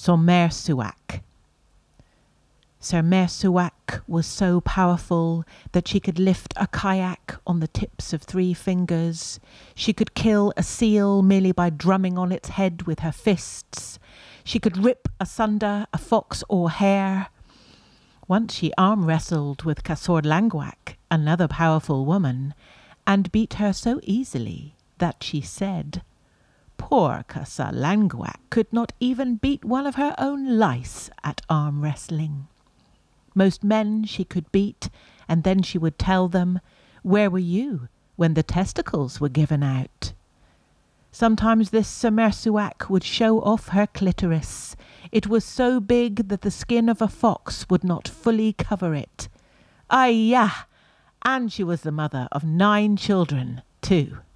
Somersuak. Sir Mersuak was so powerful that she could lift a kayak on the tips of 3 fingers. She could kill a seal merely by drumming on its head with her fists. She could rip asunder a fox or hare. Once she arm wrestled with Kasor Langwak, another powerful woman, and beat her so easily that she said, "Poor Kasor Langwak could not even beat one of her own lice at arm wrestling." Most men she could beat, and then she would tell them, "Where were you when the testicles were given out?" Sometimes this Somersuak would show off her clitoris. It was so big that the skin of a fox would not fully cover it. Ay-yah! And she was the mother of 9 children, too.